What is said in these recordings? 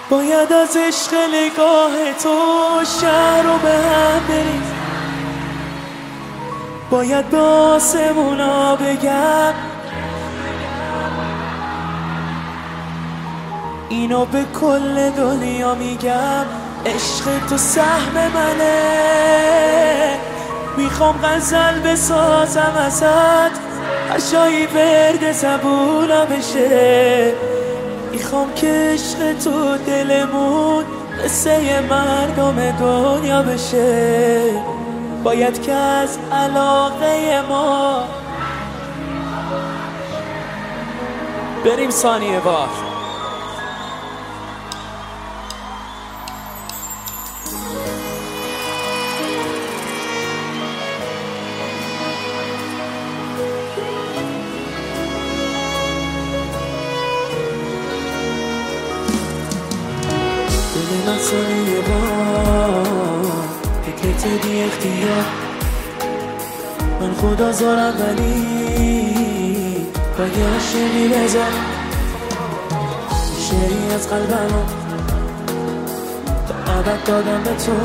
باید از عشق نگاه تو شهر رو به هم بریم، باید به آسمونا بگم اینو به کل دنیا میگم، عشق تو سهم منه. میخوام غزل بسازم ازت، هر جایی ورد زبونا بشه. میخوام که عشق تو دلمون قصه مردم دنیا بشه. باید که از علاقه ما بریم ثانیه بار. دل من ثانیه بار فکرت بی اختیار، من خدا زارم ولی باید شمی بذار. شعری از قلبمو تا ابد دادم به تو،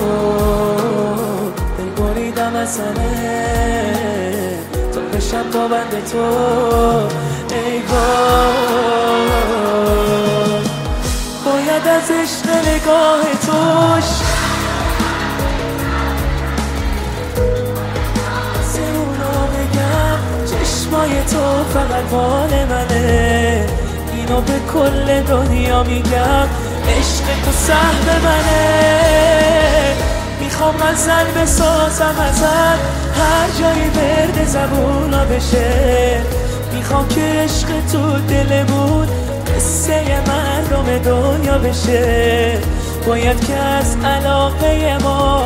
دل بریدم از سنه تا بشم تا بند تو. ای وای باید از عشق نگاه توش سمونا بگم، چشمای تو فقط مال منه. اینو به کل دنیا میگم، عشق تو سهم منه. میخوام غزل بسازم ازت، هر جایی ورد زبونا بشه. میخوام که عشق تو دلمون قصه مردم دنیا بشه. باید که از علاقه ما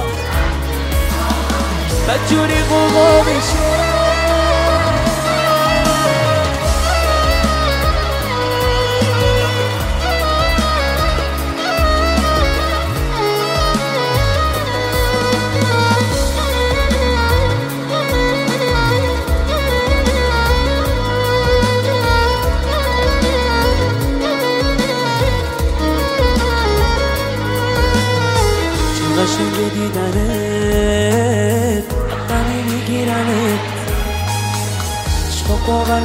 بدجوری قوقا بشه. قشنگ دیدنت غمی میگیرنت، عشقا باور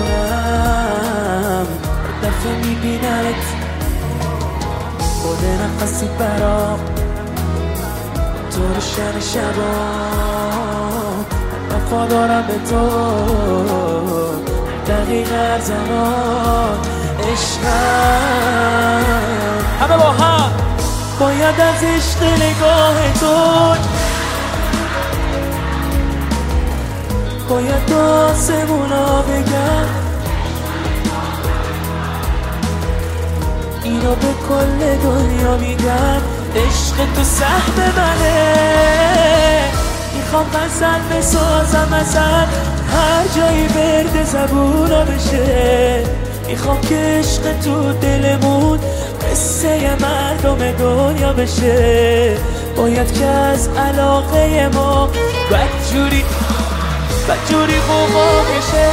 میکنم دفعه میبیننت. خود نفسی برام تو رو شن شبا، وفا دارم به تو دقیق هر زمان. عشقم همه با هم باید از عشق نگاه تو، باید آسمونا بگم اینو به کل دنیا میگم، عشق تو سهم منه. میخوام غزل بسازم ازت، هر جایی ورد زبونا بشه. میخوام که عشق تو دلمون قصه مردم دنیا بشه. باید که از علاقه ما بدجوری قوقا بشه.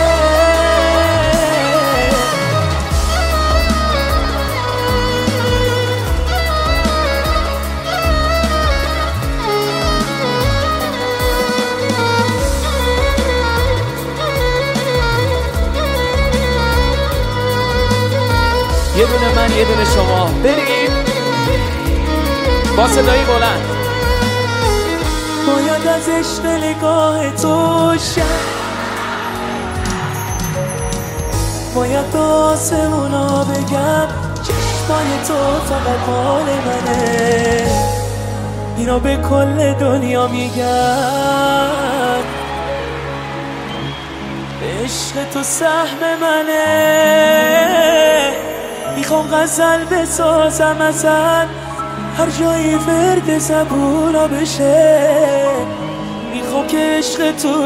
یه دونه من یه دونه شما، بریم با صدای بلند. باید از عشق نگاه تو باید به آسمونا بگم، چشمای تو فقط مال منه. اینو به کل دنیا میگم، عشق تو سهم منه. میخوام غزل بسازم ازت، هر جایی ورد زبونا بشه. میخوام که عشق تو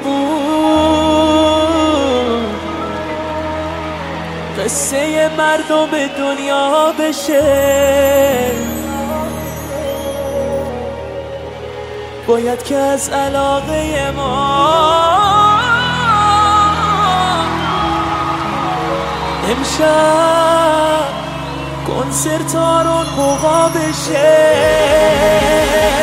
دلمون قصه مردم دنیا بشه. باید که از علاقه ما امشب کنسرت ها رو موقع بشه.